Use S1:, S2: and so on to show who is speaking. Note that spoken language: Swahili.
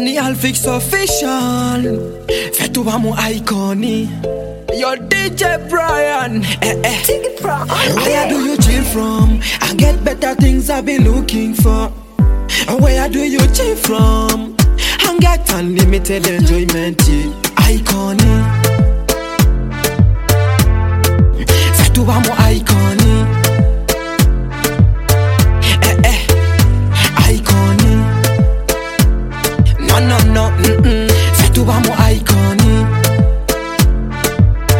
S1: Danny Alfix official. Fais-tout à mon iconic. Yo DJ Brian. Where do you chill from? I get better things I've been looking for. Where do you chill from? I get unlimited enjoyment. Iconic. Fais-tout à mon iconic.